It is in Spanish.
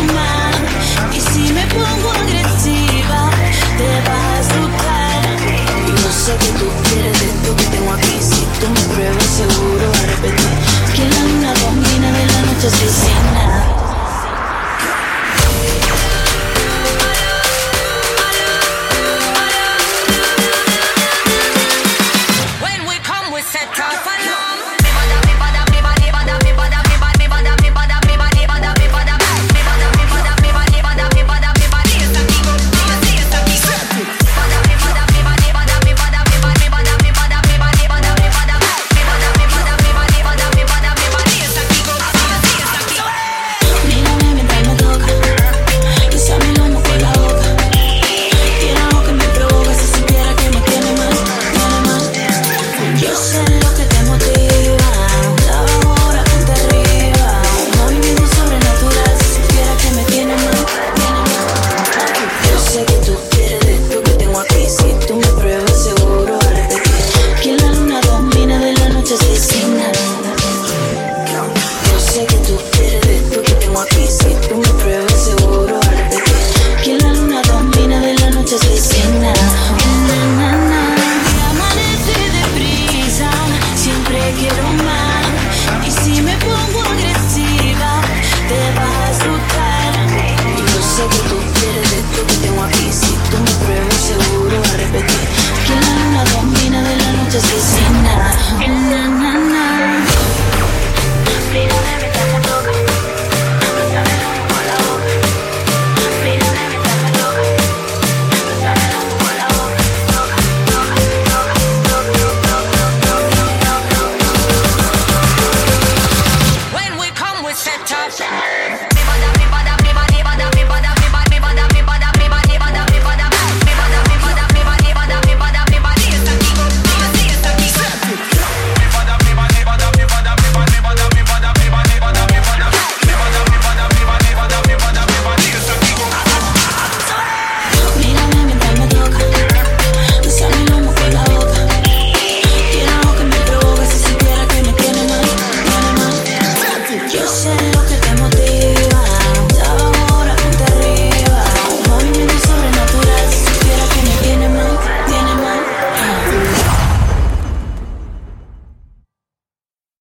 más. Y si me pongo agresiva, te vas a asustar. Y yo sé que tú quieres de esto que tengo aquí. Si tú me pruebas, seguro vas a repetir que la luna domina de la noche asesina.